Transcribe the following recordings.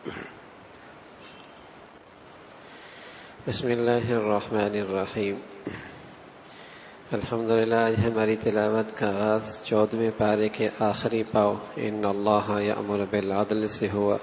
بسم اللہ الرحمن الرحیم۔ الحمدللہ، آج ہماری تلاوت کا آغاز 14ویں پارے کے آخری پاؤ ان اللہ یأمر بالعدل سے ہوا۔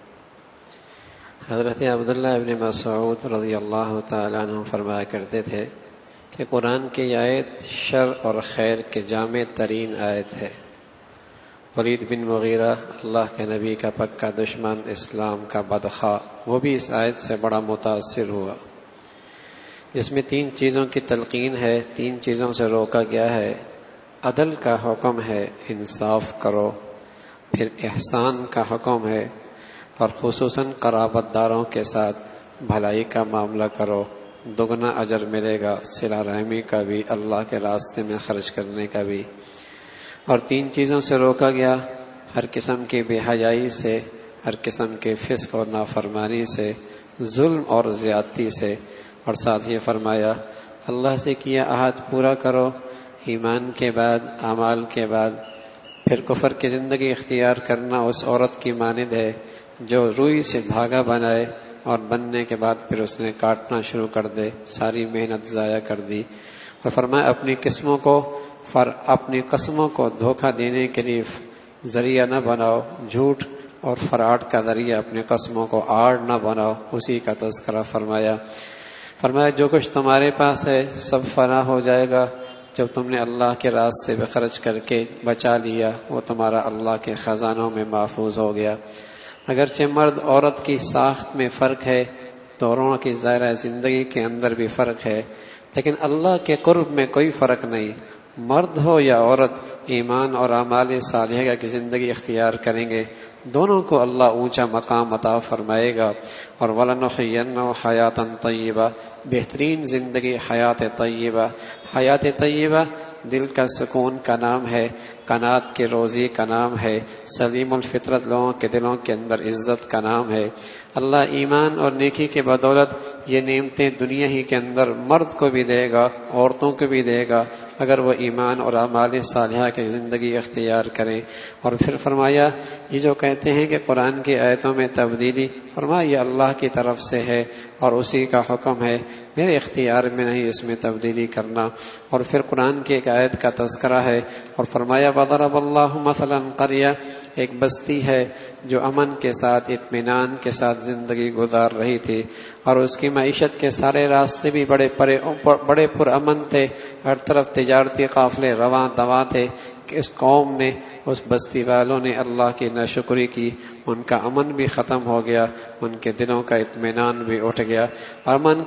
حضرت عبداللہ ابن مسعود رضی اللہ تعالیٰ عنہ فرمایا کرتے تھے کہ قرآن کی آیت شر اور خیر کے جامع ترین آیت ہے۔ ولید بن مغیرہ، اللہ کے نبی کا پکا دشمن، اسلام کا بدخواہ، وہ بھی اس آیت سے بڑا متاثر ہوا، جس میں 3 چیزوں کی تلقین ہے، 3 چیزوں سے روکا گیا ہے۔ عدل کا حکم ہے، انصاف کرو، پھر احسان کا حکم ہے، اور خصوصاً قرابت داروں کے ساتھ بھلائی کا معاملہ کرو، دگنا اجر ملے گا، صلہ رحمی کا بھی، اللہ کے راستے میں خرچ کرنے کا بھی۔ اور 3 چیزوں سے روکا گیا، ہر قسم کی بے حیائی سے، ہر قسم کے فسق اور نافرمانی سے، ظلم اور زیادتی سے، اور ساتھ یہ فرمایا اللہ سے کیا عہد پورا کرو، ایمان کے بعد، اعمال کے بعد۔ پھر کفر کی زندگی اختیار کرنا اس عورت کی مانند ہے جو روئی سے دھاگا بنائے اور بننے کے بعد پھر اس نے کاٹنا شروع کر دے، ساری محنت ضائع کر دی۔ اور فرمایا اپنی قسموں کو دھوکہ دینے کے لیے ذریعہ نہ بناؤ، جھوٹ اور فراڈ کا ذریعہ اپنی قسموں کو آڑ نہ بناؤ، اسی کا تذکرہ فرمایا۔ جو کچھ تمہارے پاس ہے سب فنا ہو جائے گا، جب تم نے اللہ کے راستے میں خرچ کر کے بچا لیا، وہ تمہارا اللہ کے خزانوں میں محفوظ ہو گیا۔ اگرچہ مرد عورت کی ساخت میں فرق ہے، دونوں کی ظاہرہ زندگی کے اندر بھی فرق ہے، لیکن اللہ کے قرب میں کوئی فرق نہیں۔ مرد ہو یا عورت، ایمان اور اعمال صالحہ کی زندگی اختیار کریں گے، دونوں کو اللہ اونچا مقام عطا فرمائے گا۔ اور وَلَنُحْيِيَنَّهُمْ حَيَاةً طَيِّبَةً، بہترین زندگی حیات طیبہ۔ حیات طیبہ دل کا سکون کا نام ہے، قناعت کے روزی کا نام ہے، سلیم الفطرت لوگوں کے دلوں کے اندر عزت کا نام ہے۔ اللہ ایمان اور نیکی کے بدولت یہ نعمتیں دنیا ہی کے اندر مرد کو بھی دے گا، عورتوں کو بھی دے گا، اگر وہ ایمان اور اعمال صالحہ کی زندگی اختیار کریں۔ اور پھر فرمایا یہ جو کہتے ہیں کہ قرآن کی آیتوں میں تبدیلی، فرمایا یہ اللہ کی طرف سے ہے اور اسی کا حکم ہے، میرے اختیار میں نہیں اس میں تبدیلی کرنا۔ اور پھر قرآن کی ایک آیت کا تذکرہ ہے، اور فرمایا وَضَرَبَ اللَّهُ مَثَلًا قَرْيَةً، ایک بستی ہے جو امن کے ساتھ، اطمینان کے ساتھ زندگی گزار رہی تھی، اور اس کی معیشت کے سارے راستے بھی بڑے پرامن تھے، ہر طرف تجارتی قافلے رواں دواں تھے، کہ اس قوم نے، اس بستی والوں نے اللہ کی ناشکری کی، ان کا امن بھی ختم ہو گیا، ان کے دلوں کا اطمینان بھی اٹھ گیا، امن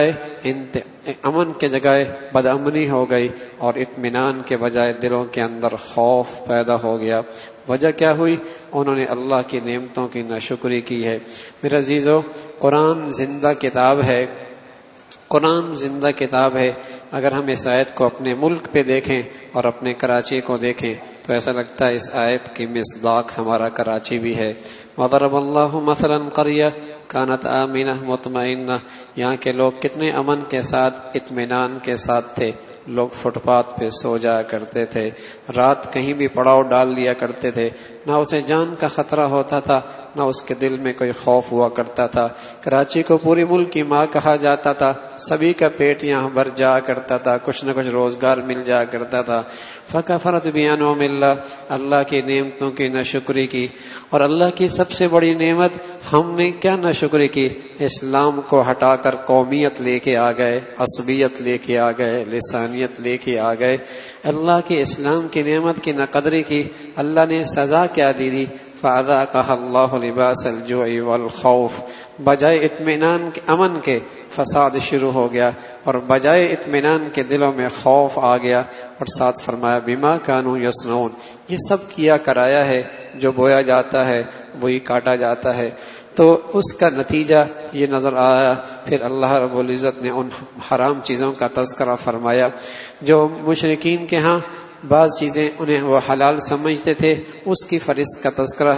کے جگہ بدامنی ہو گئی، اور اطمینان کے بجائے دلوں کے اندر خوف پیدا ہو گیا۔ وجہ کیا ہوئی؟ انہوں نے اللہ کی نعمتوں کی ناشکری کی ہے۔ میرے عزیزو، قرآن زندہ کتاب ہے، قرآن زندہ کتاب ہے۔ اگر ہم اس آیت کو اپنے ملک پہ دیکھیں اور اپنے کراچی کو دیکھیں تو ایسا لگتا ہے اس آیت کی مصداق ہمارا کراچی بھی ہے۔ وَضَرَبَ اللَّهُ مَثَلًا قَرْيَةً كَانَتْ آمِنَةً مُطْمَئِنَّةً، یہاں کے لوگ کتنے امن کے ساتھ، اطمینان کے ساتھ تھے، لوگ فٹ پاتھ پہ سو جایا کرتے تھے، رات کہیں بھی پڑاؤ ڈال لیا کرتے تھے، نہ اسے جان کا خطرہ ہوتا تھا، نہ اس کے دل میں کوئی خوف ہوا کرتا تھا۔ کراچی کو پوری ملک کی ماں کہا جاتا تھا، سبھی کا پیٹ یہاں بھر جایا کرتا تھا، کچھ نہ کچھ روزگار مل جایا کرتا تھا۔ فَكَفَرَتْ بِأَنْعُمِ اللَّهِ، اللہ کی نعمتوں کی ناشکری کی۔ اور اللہ کی سب سے بڑی نعمت ہم نے کیا ناشکری کی؟ اسلام کو ہٹا کر قومیت لے کے آ گئے، عصبیت لے کے آ گئے، لسانیت لے کے آ گئے، اللہ کے اسلام کی نعمت کی ناقدری کی۔ اللہ نے سزا کیا دی دی؟ فَأَذَاقَهَا اللَّهُ لِبَاسَ الْجُوعِ وَالْخَوْفِ، بجائے اطمینان کے، امن کے، فساد شروع ہو گیا، اور بجائے اطمینان کے دلوں میں خوف آ گیا۔ اور ساتھ فرمایا بِمَا كَانُوا يَصْنَعُونَ، یہ سب کیا کرایا ہے، جو بویا جاتا ہے وہی کاٹا جاتا ہے۔ تو اس کا نتیجہ یہ نظر آیا۔ پھر اللہ رب العزت نے ان حرام چیزوں کا تذکرہ فرمایا جو مشرکین کے ہاں بعض چیزیں انہیں وہ حلال سمجھتے تھے، اس کی فہرست کا تذکرہ ہے۔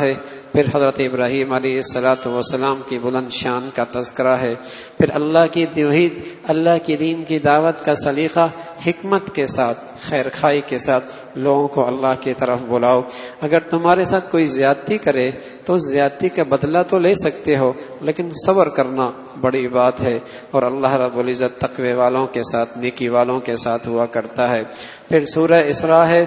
پھر حضرت ابراہیم علیہ الصلوۃ والسلام کی بلند شان کا تذکرہ ہے، پھر اللہ کی توحید، اللہ کی دین کی دعوت کا سلیقہ حکمت کے ساتھ، خیر خواہی کے ساتھ لوگوں کو اللہ کی طرف بلاؤ۔ اگر تمہارے ساتھ کوئی زیادتی کرے تو زیادتی کا بدلہ تو لے سکتے ہو، لیکن صبر کرنا بڑی بات ہے، اور اللہ رب العزت تقوی والوں کے ساتھ، نیکی والوں کے ساتھ ہوا کرتا ہے۔ پھر سورہ اسراء ہے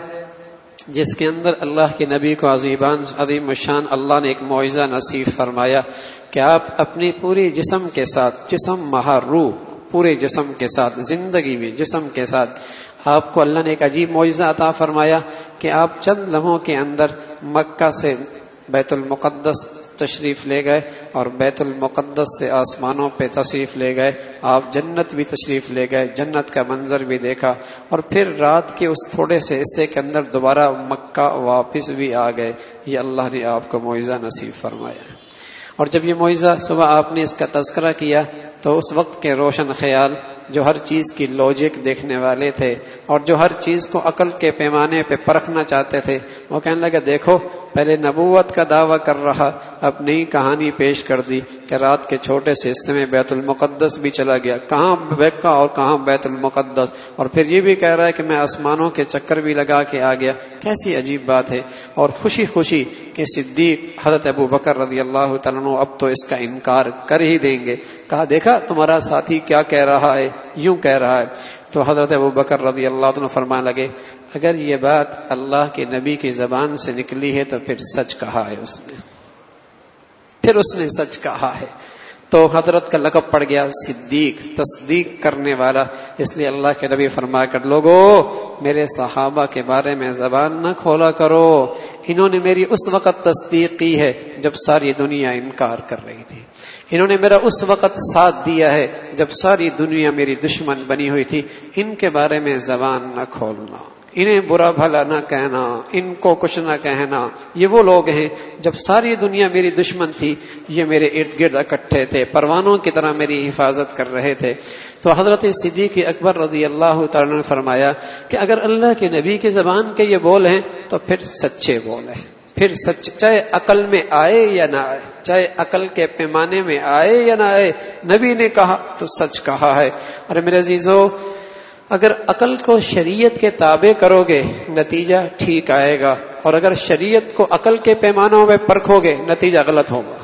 جس کے اندر اللہ کے نبی کو عظیم الشان اللہ نے ایک معجزہ نصیب فرمایا کہ آپ اپنی پوری جسم کے ساتھ، جسم مہا روح، پورے جسم کے ساتھ، زندگی میں جسم کے ساتھ آپ کو اللہ نے ایک عجیب معجزہ عطا فرمایا کہ آپ چند لمحوں کے اندر مکہ سے بیت المقدس تشریف لے گئے، اور بیت المقدس سے آسمانوں پہ تشریف لے گئے، آپ جنت بھی تشریف لے گئے، جنت کا منظر بھی دیکھا، اور پھر رات کے اس تھوڑے سے حصے کے اندر دوبارہ مکہ واپس بھی آ گئے۔ یہ اللہ نے آپ کو معجزہ نصیب فرمایا ہے۔ اور جب یہ معجزہ صبح آپ نے اس کا تذکرہ کیا تو اس وقت کے روشن خیال جو ہر چیز کی لاجک دیکھنے والے تھے اور جو ہر چیز کو عقل کے پیمانے پہ پرکھنا چاہتے تھے، وہ کہنے لگے دیکھو پہلے نبوت کا دعویٰ کر رہا، اب نئی کہانی پیش کر دی کہ رات کے چھوٹے سے حصے میں بیت المقدس بھی چلا گیا، کہاں مکہ اور کہاں بیت المقدس، اور پھر یہ بھی کہہ رہا ہے کہ میں آسمانوں کے چکر بھی لگا کے آ گیا۔ کیسی عجیب بات ہے۔ اور خوشی خوشی کہ صدیق حضرت ابو بکر رضی اللہ تعالیٰ عنہ اب تو اس کا انکار کر ہی دیں گے، کہا دیکھا تمہارا ساتھی کیا کہہ رہا ہے، یوں کہہ رہا ہے۔ تو حضرت ابو بکر رضی اللہ عنہ فرمانے لگے اگر یہ بات اللہ کے نبی کی زبان سے نکلی ہے تو پھر سچ کہا ہے اس نے، پھر اس نے سچ کہا ہے۔ تو حضرت کا لقب پڑ گیا صدیق، تصدیق کرنے والا۔ اس لیے اللہ کے نبی فرمایا کر لوگو میرے صحابہ کے بارے میں زبان نہ کھولا کرو، انہوں نے میری اس وقت تصدیق کی ہے جب ساری دنیا انکار کر رہی تھی، انہوں نے میرا اس وقت ساتھ دیا ہے جب ساری دنیا میری دشمن بنی ہوئی تھی، ان کے بارے میں زبان نہ کھولنا، انہیں برا بھلا نہ کہنا، ان کو کچھ نہ کہنا۔ یہ وہ لوگ ہیں جب ساری دنیا میری دشمن تھی، یہ میرے ارد گرد اکٹھے تھے، پروانوں کی طرح میری حفاظت کر رہے تھے۔ تو حضرت صدیق اکبر رضی اللہ تعالیٰ نے فرمایا کہ اگر اللہ کے نبی کی زبان کے یہ بول ہیں تو پھر سچے بول ہیں، پھر سچ، چاہے عقل میں آئے یا نہ آئے، چاہے عقل کے پیمانے میں آئے یا نہ آئے، نبی نے کہا تو سچ کہا ہے۔ اور میرے عزیزو اگر عقل کو شریعت کے تابع کرو گے نتیجہ ٹھیک آئے گا، اور اگر شریعت کو عقل کے پیمانوں میں پرکھو گے نتیجہ غلط ہوگا۔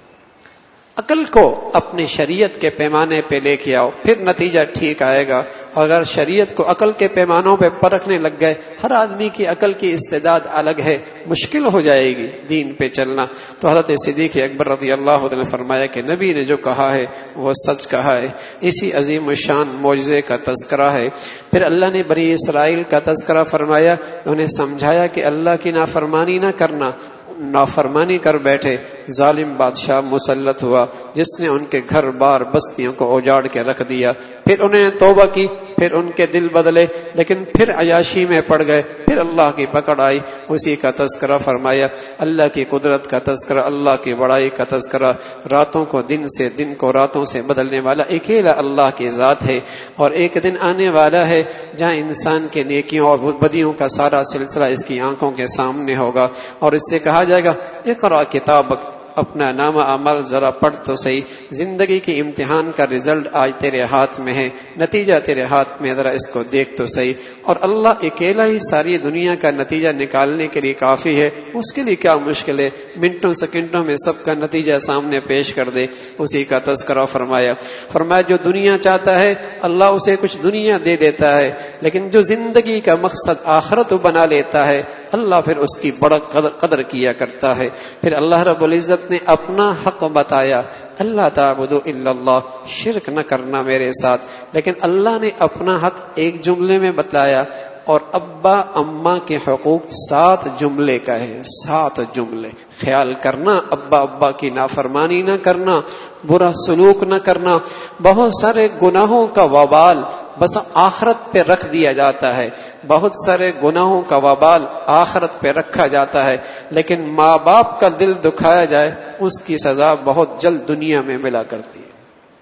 عقل کو اپنے شریعت کے پیمانے پہ لے کے آؤ، پھر نتیجہ ٹھیک آئے گا۔ اور اگر شریعت کو عقل کے پیمانوں پہ پرکھنے لگ گئے، ہر آدمی کی عقل کی استعداد الگ ہے، مشکل ہو جائے گی دین پہ چلنا۔ تو حضرت صدیق اکبر رضی اللہ عنہ نے فرمایا کہ نبی نے جو کہا ہے وہ سچ کہا ہے۔ اسی عظیم الشان معجزے کا تذکرہ ہے۔ پھر اللہ نے بنی اسرائیل کا تذکرہ فرمایا، انہیں سمجھایا کہ اللہ کی نافرمانی نہ کرنا، نافرمانی کر بیٹھے ظالم بادشاہ مسلط ہوا جس نے ان کے گھر بار بستیوں کو اجاڑ کے رکھ دیا۔ پھر انہوں نے توبہ کی، پھر ان کے دل بدلے، لیکن پھر عیاشی میں پڑ گئے، پھر اللہ کی پکڑ آئی۔ اسی کا تذکرہ فرمایا، اللہ کی قدرت کا تذکرہ، اللہ کی بڑائی کا تذکرہ۔ راتوں کو دن سے، دن کو راتوں سے بدلنے والا اکیلا اللہ کی ذات ہے، اور ایک دن آنے والا ہے جہاں انسان کے نیکیوں اور بدیوں کا سارا سلسلہ اس کی آنکھوں کے سامنے ہوگا، اور اس سے کہا جائے گا اقرا کتابک، اپنا نامہ عمل ذرا پڑھ تو صحیح، زندگی کی امتحان کا رزلٹ آج تیرے ہاتھ میں ہے، نتیجہ تیرے ہاتھ میں، ذرا اس کو دیکھ تو صحیح۔ اور اللہ اکیلا ہی ساری دنیا کا نتیجہ نکالنے کے لیے کافی ہے، اس کے لیے کیا مشکل ہے، منٹوں سیکنڈوں میں سب کا نتیجہ سامنے پیش کر دے۔ اسی کا تذکرہ فرمایا جو دنیا چاہتا ہے اللہ اسے کچھ دنیا دے دیتا ہے، لیکن جو زندگی کا مقصد آخرت بنا لیتا ہے اللہ پھر اس کی بڑا قدر کیا کرتا ہے۔ پھر اللہ رب العزت نے اپنا حق بتایا، اللہ تعبدوا الا اللہ، شرک نہ کرنا میرے ساتھ، لیکن اللہ نے اپنا حق ایک جملے میں بتلایا، اور ابا اماں کے حقوق 7 جملے کا ہے، 7 جملے۔ خیال کرنا، ابا کی نافرمانی نہ کرنا، برا سلوک نہ کرنا، بہت سارے گناہوں کا وبال بس آخرت پہ رکھ دیا جاتا ہے، بہت سارے گناہوں کا وبال آخرت پہ رکھا جاتا ہے، لیکن ماں باپ کا دل دکھایا جائے اس کی سزا بہت جلد دنیا میں ملا کرتی ہے۔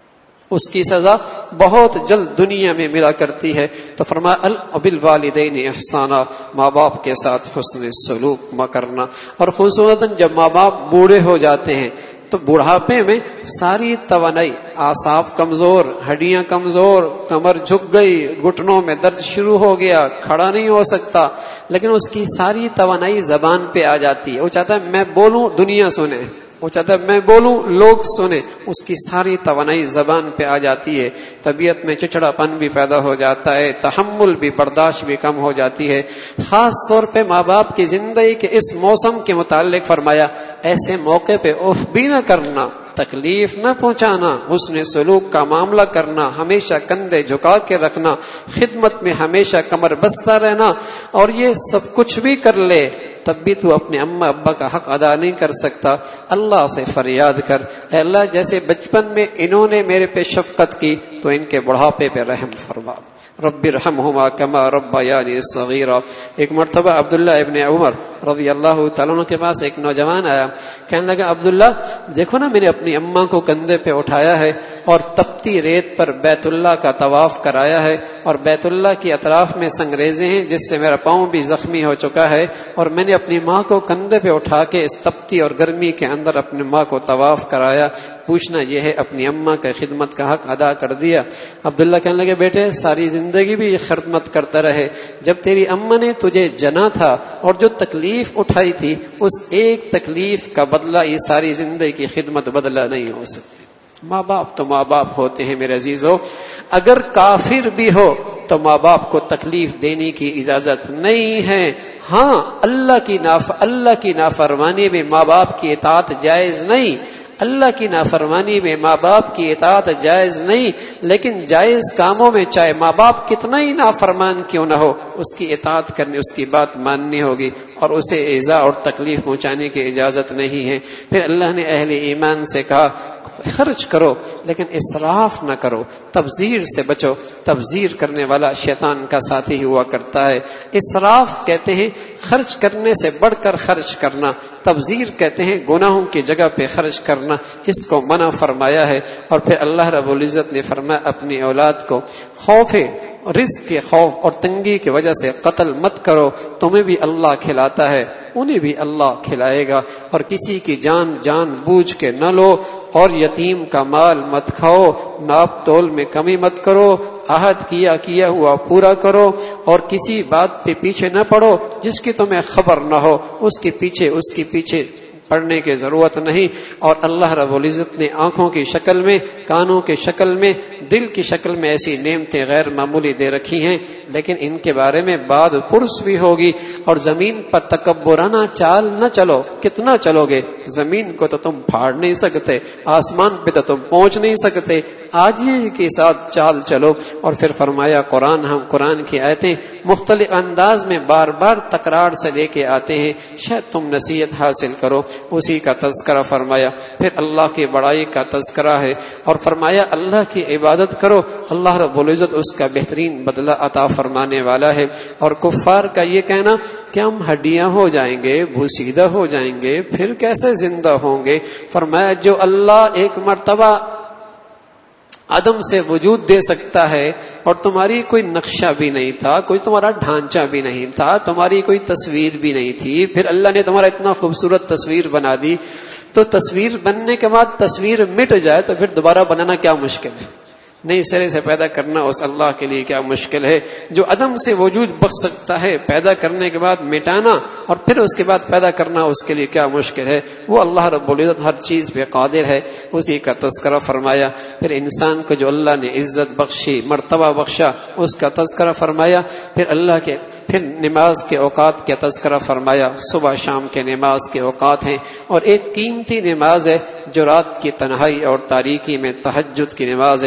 اس کی سزا بہت جلد دنیا میں ملا کرتی ہے. تو فرمایا بالوالدین احسانا، ماں باپ کے ساتھ حسن سلوک کرنا. اور خصوصاً جب ماں باپ بوڑھے ہو جاتے ہیں تو بڑھاپے میں ساری توانائی، اعصاب کمزور، ہڈیاں کمزور، کمر جھک گئی، گھٹنوں میں درد شروع ہو گیا، کھڑا نہیں ہو سکتا، لیکن اس کی ساری توانائی زبان پہ آ جاتی ہے. وہ چاہتا ہے میں بولوں دنیا سنے، وہ چاہتا ہے میں بولوں لوگ سنے. اس کی ساری توانائی زبان پہ آ جاتی ہے. طبیعت میں چچڑا پن بھی پیدا ہو جاتا ہے، تحمل بھی، برداشت بھی کم ہو جاتی ہے. خاص طور پہ ماں باپ کی زندگی کے اس موسم کے متعلق فرمایا ایسے موقع پہ اف بھی نہ کرنا، تکلیف نہ پہنچانا، حسن سلوک کا معاملہ کرنا، ہمیشہ کندھے جھکا کے رکھنا، خدمت میں ہمیشہ کمر بستہ رہنا. اور یہ سب کچھ بھی کر لے تب بھی تو اپنے اماں ابا کا حق ادا نہیں کر سکتا. اللہ سے فریاد کر، اے اللہ جیسے بچپن میں انہوں نے میرے پہ شفقت کی تو ان کے بڑھاپے پہ رحم فرما. رب ارحمہما کما ربیانی صغیرا. ایک مرتبہ عبداللہ ابن عمر رضی اللہ تعالیٰ عنہ کے پاس ایک نوجوان آیا، کہنے لگا عبداللہ دیکھو نا، میں نے اپنی اماں کو کندھے پہ اٹھایا ہے اور تپتی ریت پر بیت اللہ کا طواف کرایا ہے، اور بیت اللہ کی اطراف میں سنگریزے ہیں جس سے میرا پاؤں بھی زخمی ہو چکا ہے، اور میں نے اپنی ماں کو کندھے پہ اٹھا کے اس تپتی اور گرمی کے اندر اپنی ماں کو طواف کرایا. پوچھنا یہ ہے اپنی اماں کی خدمت کا حق ادا کر دیا؟ عبداللہ کہنے لگے بیٹے ساری زندگی بھی خدمت کرتا رہے، جب تیری اماں نے تجھے جنا تھا اور جو تکلیف اٹھائی تھی اس ایک تکلیف کا بدلہ یہ ساری زندگی کی خدمت بدلہ نہیں ہو سکتی. ماں باپ تو ماں باپ ہوتے ہیں میرے عزیزو. اگر کافر بھی ہو تو ماں باپ کو تکلیف دینے کی اجازت نہیں ہے. ہاں اللہ کی نافرمانی میں ماں باپ کی اطاعت جائز نہیں، اللہ کی نافرمانی میں ماں باپ کی اطاعت جائز نہیں، لیکن جائز کاموں میں چاہے ماں باپ کتنا ہی نافرمان کیوں نہ ہو اس کی اطاعت کرنی، اس کی بات ماننی ہوگی، اور اسے ایذا اور تکلیف پہنچانے کی اجازت نہیں ہے. پھر اللہ نے اہل ایمان سے کہا خرچ کرو لیکن اسراف نہ کرو، تبذیر سے بچو. تبذیر کرنے والا شیطان کا ساتھی ہوا کرتا ہے. اسراف کہتے ہیں خرچ کرنے سے بڑھ کر خرچ کرنا، تبذیر کہتے ہیں گناہوں کی جگہ پہ خرچ کرنا. اس کو منع فرمایا ہے. اور پھر اللہ رب العزت نے فرمایا اپنی اولاد کو خوف رزق کے خوف اور تنگی کی وجہ سے قتل مت کرو، تمہیں بھی اللہ کھلاتا ہے انہیں بھی اللہ کھلائے گا. اور کسی کی جان بوجھ کے نہ لو، اور یتیم کا مال مت کھاؤ، ناپ تول میں کمی مت کرو، عہد کیا ہوا پورا کرو، اور کسی بات پہ پیچھے نہ پڑو جس کی تمہیں خبر نہ ہو، اس کے پیچھے پڑھنے کی ضرورت نہیں. اور اللہ رب العزت نے آنکھوں کی شکل میں، کانوں کی شکل میں، دل کی شکل میں ایسی نعمتیں غیر معمولی دے رکھی ہیں، لیکن ان کے بارے میں بعد پرس بھی ہوگی. اور زمین پر تکبرانہ چال نہ چلو. کتنا چلو گے؟ زمین کو تو تم پھاڑ نہیں سکتے، آسمان پہ تو تم پہنچ نہیں سکتے، عاجزی کے ساتھ چال چلو. اور پھر فرمایا قرآن کی آیتیں مختلف انداز میں بار بار تکرار سے لے کے آتے ہیں، شاید تم نصیحت حاصل کرو. اسی کا تذکرہ فرمایا. پھر اللہ کی بڑائی کا تذکرہ ہے، اور فرمایا اللہ کی عبادت کرو، اللہ رب العزت اس کا بہترین بدلہ عطا فرمانے والا ہے. اور کفار کا یہ کہنا کہ ہم ہڈیاں ہو جائیں گے، بھوسیدہ ہو جائیں گے، پھر کیسے زندہ ہوں گے؟ فرمایا جو اللہ ایک مرتبہ عدم سے وجود دے سکتا ہے، اور تمہاری کوئی نقشہ بھی نہیں تھا، کوئی تمہارا ڈھانچہ بھی نہیں تھا، تمہاری کوئی تصویر بھی نہیں تھی، پھر اللہ نے تمہارا اتنا خوبصورت تصویر بنا دی، تو تصویر بننے کے بعد تصویر مٹ جائے تو پھر دوبارہ بنانا کیا مشکل ہے؟ نئی سرے سے پیدا کرنا اس اللہ کے لیے کیا مشکل ہے؟ جو عدم سے وجود بخش سکتا ہے، پیدا کرنے کے بعد مٹانا اور پھر اس کے بعد پیدا کرنا اس کے لیے کیا مشکل ہے؟ وہ اللہ رب العزت ہر چیز پہ قادر ہے. اسی کا تذکرہ فرمایا. پھر انسان کو جو اللہ نے عزت بخشی، مرتبہ بخشا، اس کا تذکرہ فرمایا. پھر نماز کے اوقات کا تذکرہ فرمایا. صبح شام کے نماز کے اوقات ہیں، اور ایک قیمتی نماز ہے جو رات کی تنہائی اور تاریکی میں تہجد کی نماز ہے. اس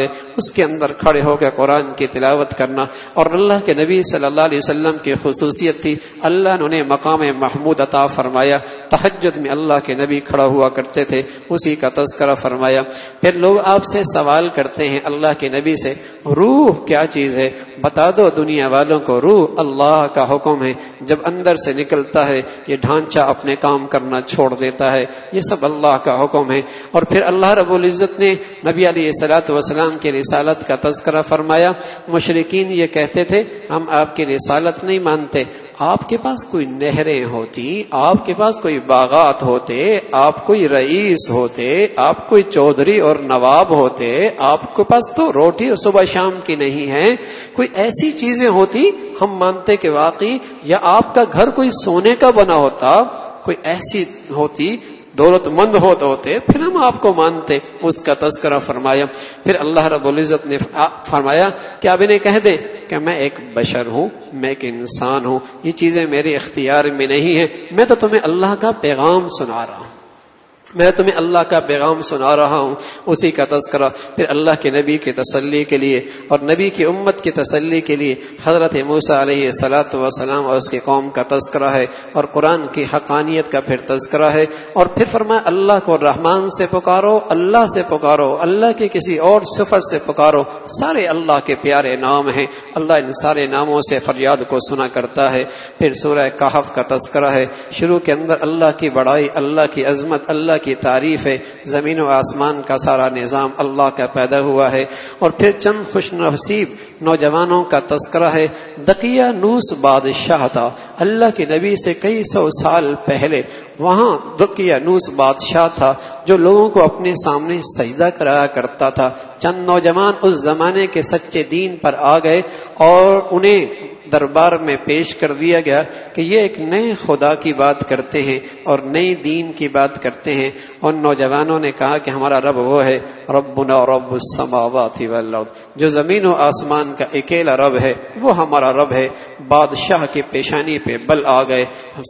اس کے اندر کھڑے ہو کے قرآن کی تلاوت کرنا. اور اللہ کے نبی صلی اللہ علیہ وسلم کی خصوصیت تھی, اللہ نے انہیں مقام محمود عطا فرمایا. تہجد میں اللہ کے نبی کھڑا ہوا کرتے تھے, اسی کا تذکرہ فرمایا. پھر لوگ آپ سے سوال کرتے ہیں اللہ کے نبی سے, روح کیا چیز ہے؟ بتا دو دنیا والوں کو, روح اللہ کا حکم ہے, جب اندر سے نکلتا ہے یہ ڈھانچہ اپنے کام کرنا چھوڑ دیتا ہے, یہ سب اللہ کا حکم ہے. اور پھر اللہ رب العزت نے نبی علیہ الصلوۃ والسلام کی رسالت کا تذکرہ فرمایا. مشرکین یہ کہتے تھے ہم آپ کی رسالت نہیں مانتے, آپ کے پاس کوئی نہریں ہوتی, آپ کے پاس کوئی باغات ہوتے, آپ کوئی رئیس ہوتے, آپ کوئی چودھری اور نواب ہوتے, آپ کے پاس تو روٹی صبح شام کی نہیں ہے, کوئی ایسی چیزیں ہوتی ہم مانتے کہ واقعی, یا آپ کا گھر کوئی سونے کا بنا ہوتا, کوئی ایسی ہوتی دولت مند ہوتے, پھر ہم آپ کو مانتے. اس کا تذکرہ فرمایا. پھر اللہ رب العزت نے فرمایا کہ آپ انہیں کہہ دیں کہ میں ایک بشر ہوں, میں ایک انسان ہوں, یہ چیزیں میرے اختیار میں نہیں ہیں, میں تو تمہیں اللہ کا پیغام سنا رہا ہوں, میں تمہیں اللہ کا پیغام سنا رہا ہوں. اسی کا تذکرہ پھر اللہ کے نبی کی تسلی کے لیے اور نبی کی امت کی تسلی کے لیے حضرت موسیٰ علیہ الصلوۃ والسلام اور اس کی قوم کا تذکرہ ہے, اور قرآن کی حقانیت کا پھر تذکرہ ہے. اور پھر فرمایا اللہ کو رحمان سے پکارو, اللہ سے پکارو, اللہ کے کسی اور صفت سے پکارو, سارے اللہ کے پیارے نام ہیں, اللہ ان سارے ناموں سے فریاد کو سنا کرتا ہے. پھر سورہ کہف کا تذکرہ ہے. شروع کے اندر اللہ کی بڑائی, اللہ کی عظمت, اللہ کی تعریف ہے, زمین و آسمان کا سارا نظام اللہ کا پیدا ہوا ہے. اور پھر چند خوش نصیب نوجوانوں کا تذکرہ ہے. دقیانوس بادشاہ تھا, اللہ کے نبی سے کئی سو سال پہلے وہاں دقیانوس بادشاہ تھا جو لوگوں کو اپنے سامنے سجدہ کرایا کرتا تھا. چند نوجوان اس زمانے کے سچے دین پر آ گئے اور انہیں دربار میں پیش کر دیا گیا کہ یہ ایک نئے خدا کی بات کرتے ہیں اور نئی دین کی بات کرتے ہیں. ان نوجوانوں نے کہا کہ ہمارا رب وہ ہے ربنا رب السماوات والارض, جو زمین و آسمان کا اکیلا رب ہے وہ ہمارا رب ہے. بادشاہ کی پیشانی پہ بل آ گئے,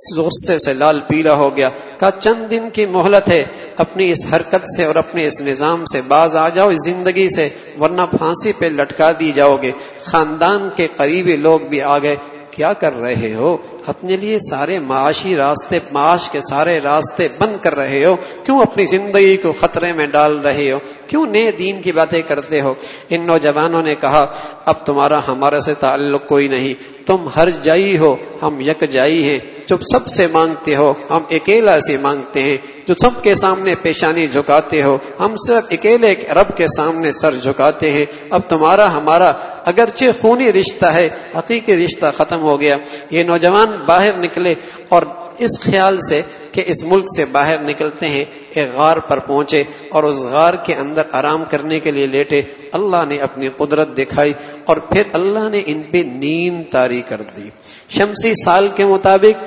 غصے سے لال پیلا ہو گیا. کہا چند دن کی مہلت ہے, اپنی اس حرکت سے اور اپنے اس نظام سے باز آ جاؤ اس زندگی سے, ورنہ پھانسی پہ لٹکا دی جاؤ گے. خاندان کے قریبی لوگ بھی آ گئے, کیا کر رہے ہو, اپنے لیے سارے معاشی راستے, معاش کے سارے راستے بند کر رہے ہو, کیوں اپنی زندگی کو خطرے میں ڈال رہے ہو, کیوں نئے دین کی باتیں کرتے ہو. ان نوجوانوں نے کہا اب تمہارا ہمارے سے تعلق کوئی نہیں, تم ہر جائی ہو, ہم یک جائی ہیں. جو سب سے مانگتے ہو ہم اکیلا سے مانگتے ہیں, جو سب کے سامنے پیشانی جھکاتے ہو ہم صرف اکیلے رب کے سامنے سر جھکاتے ہیں. اب تمہارا ہمارا اگرچہ خونی رشتہ ہے, حقیقی رشتہ ختم ہو گیا. یہ نوجوان باہر نکلے اور اس خیال سے کہ اس ملک سے باہر نکلتے ہیں ایک غار پر پہنچے اور اس غار کے اندر آرام کرنے کے لیے لیٹے. اللہ نے اپنی قدرت دکھائی اور پھر اللہ نے ان پہ نیند طاری کر دی. شمسی سال کے مطابق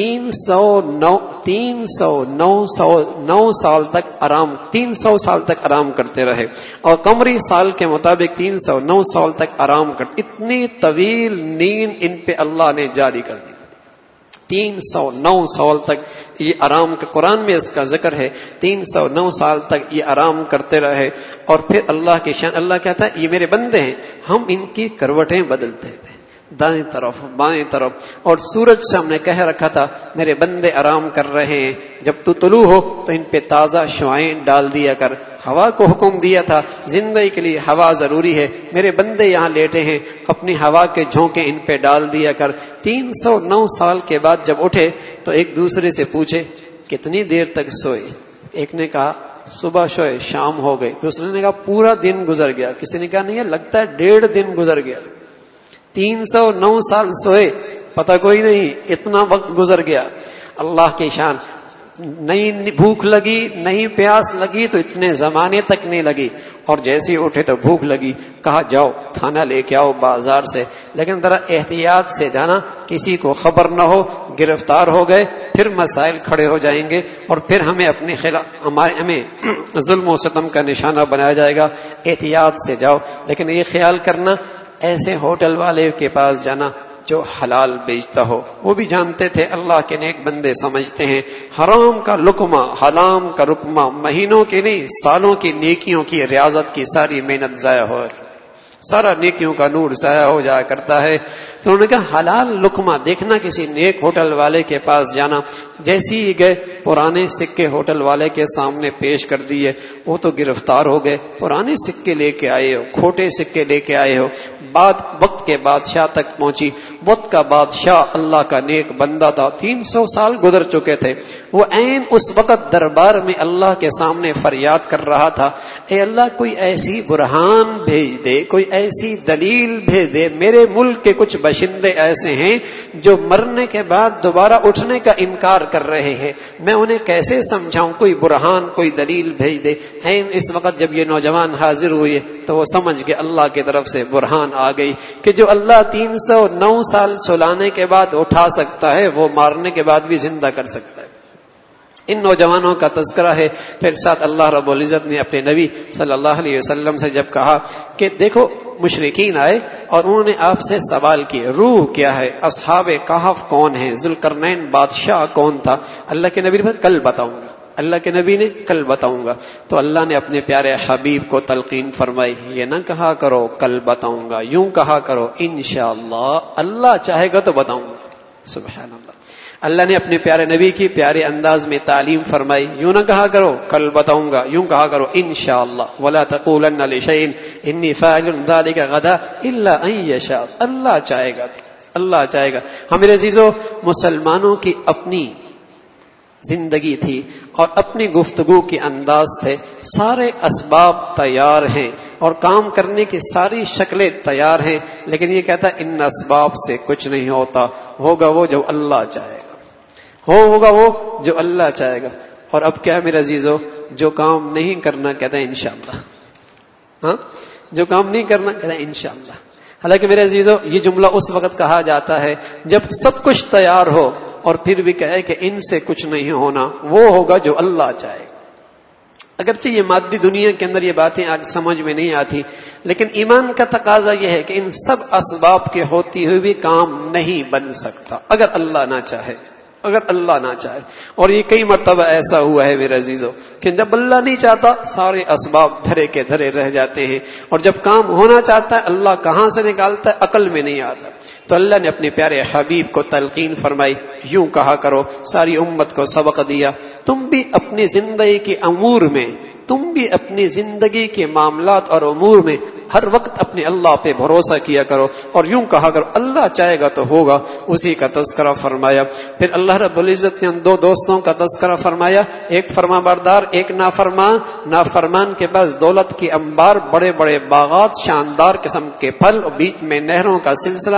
309 سال تک آرام کرتے رہے, اور قمری سال کے مطابق 309 سال تک آرام کرتے. اتنی طویل نیند ان پہ اللہ نے جاری کر دی. 309 سال تک یہ آرام, قرآن میں اس کا ذکر ہے, 309 سال تک یہ آرام کرتے رہے. اور پھر اللہ کی شان, اللہ کہتا ہے یہ میرے بندے ہیں, ہم ان کی کروٹیں بدلتے تھے, دائیں طرف بائیں طرف. اور سورج سے ہم نے کہہ رکھا تھا میرے بندے آرام کر رہے ہیں, جب تو طلوع ہو تو ان پہ تازہ شعائیں ڈال دیا کر. ہوا کو حکم دیا تھا زندگی کے لیے ہوا ضروری ہے, میرے بندے یہاں لیٹے ہیں, اپنی ہوا کے جھونکے ان پہ ڈال دیا کر. 309 سال کے بعد جب اٹھے تو ایک دوسرے سے پوچھے کتنی دیر تک سوئے. ایک نے کہا صبح سوئے شام ہو گئی, دوسرے نے کہا پورا دن گزر گیا, کسی نے کہا نہیں لگتا ہے 1.5 دن گزر گیا. 309 سال سوئے, پتہ کوئی نہیں, اتنا وقت گزر گیا. اللہ کی شان. نہیں بھوک لگی, نہیں پیاس لگی تو اتنے زمانے تک نہیں لگی, اور جیسے ہی اٹھے تو بھوک لگی, کہا جاؤ کھانا لے کے آؤ بازار سے, لیکن ذرا احتیاط سے جانا, کسی کو خبر نہ ہو, گرفتار ہو گئے پھر مسائل کھڑے ہو جائیں گے اور پھر ہمیں اپنے خلاف ہمیں ظلم و ستم کا نشانہ بنایا جائے گا. احتیاط سے جاؤ, لیکن یہ خیال کرنا ایسے ہوٹل والے کے پاس جانا جو حلال بیچتا ہو. وہ بھی جانتے تھے اللہ کے نیک بندے سمجھتے ہیں حرام کا لقمہ, حرام کا رقمہ, مہینوں کی نہیں سالوں کی نیکیوں کی ریاضت کی ساری محنت ضائع ہو. سارا نیکیوں کا نور ضائع ہو جایا کرتا ہے. تو انہوں نے کہا حلال لقمہ دیکھنا کسی نیک ہوٹل والے کے پاس جانا. جیسے ہی گئے پرانے سکے ہوٹل والے کے سامنے پیش کر دیے. وہ تو گرفتار ہو گئے. پرانے سکے لے کے آئے ہو, کھوٹے سکے لے کے آئے ہو. بات وقت کے بادشاہ تک پہنچی. وقت کا بادشاہ اللہ کا نیک بندہ تھا, 300 سال گزر چکے تھے. وہ عین اس وقت دربار میں اللہ کے سامنے فریاد کر رہا تھا, اے اللہ کوئی ایسی برہان بھیج دے, کوئی ایسی دلیل بھیج دے. میرے ملک کے کچھ باشندے ایسے ہیں جو مرنے کے بعد دوبارہ اٹھنے کا انکار کر رہے ہیں, میں انہیں کیسے سمجھاؤں, کوئی برہان کوئی دلیل بھیج دے. اس وقت جب یہ نوجوان حاضر ہوئے تو وہ سمجھ گئے اللہ کی طرف سے برہان آ گئی کہ جو اللہ 309 سال سلانے کے بعد اٹھا سکتا ہے وہ مارنے کے بعد بھی زندہ کر سکتا ہے. ان نوجوانوں کا تذکرہ ہے. پھر ساتھ اللہ رب العزت نے اپنے نبی صلی اللہ علیہ وسلم سے جب کہا کہ دیکھو مشرکین آئے اور انہوں نے آپ سے سوال کیے روح کیا ہے, اصحاب کہف کون ہیں, ذوالقرنین بادشاہ کون تھا. اللہ کے نبی نے کل بتاؤں گا, اللہ کے نبی نے کل بتاؤں گا. تو اللہ نے اپنے پیارے حبیب کو تلقین فرمائی, یہ نہ کہا کرو کل بتاؤں گا, یوں کہا کرو انشاءاللہ اللہ چاہے گا تو بتاؤں گا. سبحان اللہ. اللہ نے اپنے پیارے نبی کی پیارے انداز میں تعلیم فرمائی, یوں نہ کہا کرو کل بتاؤں گا, یوں کہا کرو انشاءاللہ. ولا تقولن لشیء انی فاعل ذلک غدا الا ان یشاء, اللہ چاہے گا, اللہ چاہے گا. ہمارے عزیزو, مسلمانوں کی اپنی زندگی تھی اور اپنی گفتگو کے انداز تھے. سارے اسباب تیار ہیں اور کام کرنے کی ساری شکلیں تیار ہیں, لیکن یہ کہتا ہے ان اسباب سے کچھ نہیں ہوتا, ہوگا وہ جو اللہ چاہے گا, ہوگا وہ جو اللہ چاہے گا. اور اب کیا ہے میرے عزیزو, جو کام نہیں کرنا کہتا ہے انشاءاللہ, ہاں جو کام نہیں کرنا کہتا ہے انشاءاللہ. حالانکہ میرے عزیزو یہ جملہ اس وقت کہا جاتا ہے جب سب کچھ تیار ہو اور پھر بھی کہے کہ ان سے کچھ نہیں ہونا, وہ ہوگا جو اللہ چاہے گا. اگرچہ یہ مادی دنیا کے اندر یہ باتیں آج سمجھ میں نہیں آتی, لیکن ایمان کا تقاضا یہ ہے کہ ان سب اسباب کے ہوتی ہوئی بھی کام نہیں بن سکتا اگر اللہ نہ چاہے, اگر اللہ نہ چاہے. اور یہ کئی مرتبہ ایسا ہوا ہے میرے عزیزو کہ جب اللہ نہیں چاہتا سارے اسباب دھرے کے دھرے رہ جاتے ہیں, اور جب کام ہونا چاہتا ہے اللہ کہاں سے نکالتا ہے عقل میں نہیں آتا. تو اللہ نے اپنے پیارے حبیب کو تلقین فرمائی, یوں کہا کرو. ساری امت کو سبق دیا, تم بھی اپنی زندگی کے امور میں, تم بھی اپنی زندگی کے معاملات اور امور میں ہر وقت اپنے اللہ پہ بھروسہ کیا کرو, اور یوں کہا کرو اللہ چاہے گا تو ہوگا. اسی کا تذکرہ فرمایا. پھر اللہ رب العزت نے ان دو دوستوں کا تذکرہ فرمایا, ایک فرما بردار ایک نافرمان. نافرمان کے پاس دولت کی انبار, بڑے بڑے باغات, شاندار قسم کے پھل, اور بیچ میں نہروں کا سلسلہ,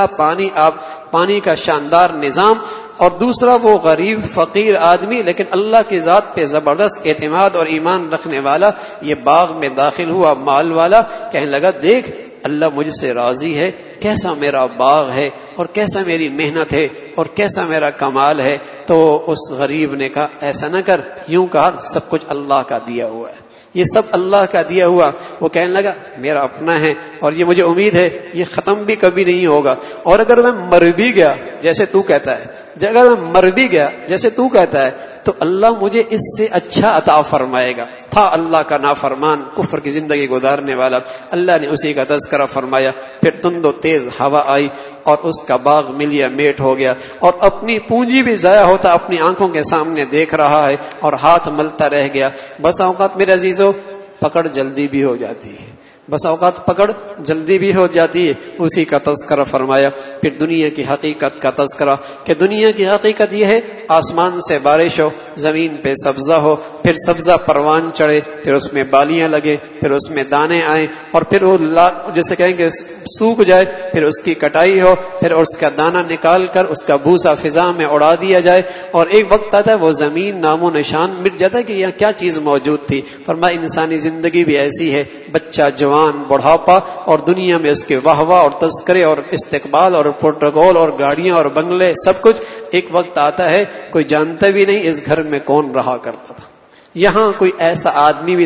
پانی کا شاندار نظام. اور دوسرا وہ غریب فقیر آدمی لیکن اللہ کی ذات پہ زبردست اعتماد اور ایمان رکھنے والا. یہ باغ میں داخل ہوا مال والا, کہنے لگا دیکھ اللہ مجھ سے راضی ہے, کیسا میرا باغ ہے اور کیسا میری محنت ہے اور کیسا میرا کمال ہے. تو اس غریب نے کہا ایسا نہ کر, یوں کہا سب کچھ اللہ کا دیا ہوا ہے, یہ سب اللہ کا دیا ہوا. وہ کہنے لگا میرا اپنا ہے اور یہ مجھے امید ہے یہ ختم بھی کبھی نہیں ہوگا, اور اگر میں مر بھی گیا جیسے تو کہتا ہے, اگر میں مر بھی گیا جیسے تو کہتا ہے تو اللہ مجھے اس سے اچھا عطا فرمائے گا. تھا اللہ کا نافرمان, کفر کی زندگی گزارنے والا, اللہ نے اسی کا تذکرہ فرمایا. پھر تند و تیز ہوا آئی اور اس کا باغ ملیا میٹ ہو گیا, اور اپنی پونجی بھی ضائع ہوتا اپنی آنکھوں کے سامنے دیکھ رہا ہے اور ہاتھ ملتا رہ گیا. بس اوقات میرے عزیزو پکڑ جلدی بھی ہو جاتی ہے, بس اوقات پکڑ جلدی بھی ہو جاتی ہے. اسی کا تذکرہ فرمایا. پھر دنیا کی حقیقت کا تذکرہ کہ دنیا کی حقیقت یہ ہے آسمان سے بارش ہو, زمین پہ سبزہ ہو, پھر سبزہ پروان چڑھے, پھر اس میں بالیاں لگے, پھر اس میں دانے آئیں, اور پھر وہ جیسے کہیں گے سوکھ جائے, پھر اس کی کٹائی ہو, پھر اس کا دانہ نکال کر اس کا بھوسا فضا میں اڑا دیا جائے, اور ایک وقت آتا ہے وہ زمین نام و نشان مٹ جاتا ہے کہ یہاں کیا چیز موجود تھی. فرمایا انسانی زندگی بھی ایسی ہے, بچہ جوان بڑھاپا, اور دنیا میں اس کے واہ واہ اور تذکرے اور استقبال اور پروٹوکول اور گاڑیاں اور بنگلے سب کچھ. ایک وقت آتا ہے کوئی جانتا بھی نہیں اس گھر میں کون رہا کرتا تھا. یہاں کوئی ایسا آدمی بھی تھا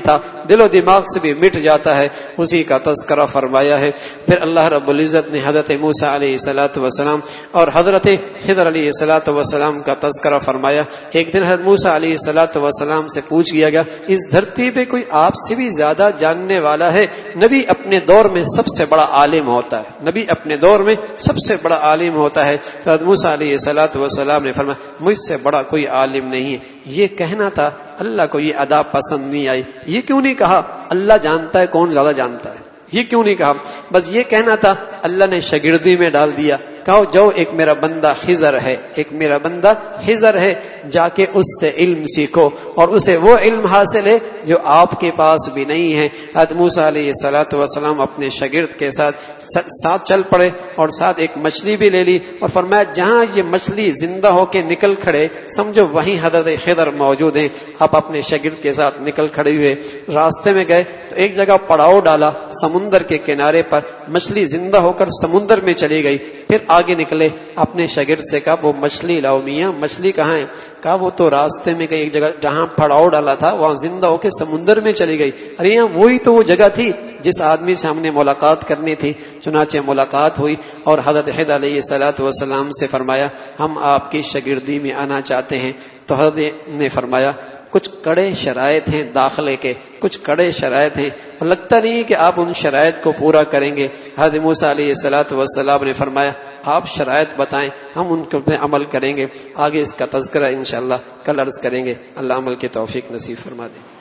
دل و دماغ سے بھی مٹ جاتا ہے، اسی کا تذکرہ فرمایا ہے۔ پھر اللہ رب العزت نے حضرت موسیٰ علیہ الصلوۃ والسلام اور حضرت خضر علیہ الصلوۃ والسلام کا تذکرہ فرمایا۔ ایک دن حضرت موسیٰ علیہ الصلوۃ والسلام سے پوچھ لیا گیا، اس دھرتی پہ کوئی آپ سے بھی زیادہ جاننے والا ہے؟ نبی اپنے دور میں سب سے بڑا عالم ہوتا ہے، نبی اپنے دور میں سب سے بڑا عالم ہوتا ہے۔ تو حضرت موسیٰ علیہ الصلوۃ والسلام نے فرمایا مجھ سے بڑا کوئی عالم نہیں ہے۔ یہ کہنا تھا، اللہ کو یہ ادا پسند نہیں آئی۔ یہ کیوں نہیں کہا اللہ جانتا ہے کون زیادہ جانتا ہے؟ یہ کیوں نہیں کہا؟ بس یہ کہنا تھا، اللہ نے شاگردی میں ڈال دیا، کہو جو ایک میرا بندہ خضر ہے، ایک میرا بندہ خضر ہے، جا کے اس سے علم سیکھو اور اسے وہ علم حاصل ہے جو آپ کے پاس بھی نہیں ہے۔ حضرت موسیٰ علیہ الصلوۃ والسلام اپنے شاگرد کے ساتھ چل پڑے اور ساتھ ایک مچھلی بھی لے لی اور فرمایا جہاں یہ مچھلی زندہ ہو کے نکل کھڑے سمجھو وہیں حضرت خضر موجود ہیں۔ آپ اپنے شاگرد کے ساتھ نکل کھڑے ہوئے، راستے میں گئے تو ایک جگہ پڑاؤ ڈالا سمندر کے کنارے پر، مچھلی زندہ ہو کر سمندر میں چلی گئی۔ پھر آگے نکلے، اپنے شاگرد سے کہا وہ مچھلی لاؤ میاں، مچھلی کہاں ہے؟ کہا وہ تو راستے میں گئی، ایک جگہ جہاں پڑاؤ ڈالا تھا وہاں زندہ ہو کے سمندر میں چلی گئی۔ ارے یہاں وہی تو وہ جگہ تھی جس آدمی سے ہم نے ملاقات کرنی تھی۔ چنانچہ ملاقات ہوئی اور حضرت خضر علیہ الصلوۃ والسلام سے فرمایا ہم آپ کی شاگردی میں آنا چاہتے ہیں۔ تو حضرت نے فرمایا کچھ کڑے شرائط ہیں داخلے کے، کچھ کڑے شرائط ہیں اور لگتا نہیں کہ آپ ان شرائط کو پورا کریں گے۔ حضرت موسیٰ علیہ الصلوۃ والسلام نے فرمایا آپ شرائط بتائیں، ہم ان پر عمل کریں گے۔ آگے اس کا تذکرہ انشاءاللہ کل عرض کریں گے۔ اللہ عمل کی توفیق نصیب فرما دے۔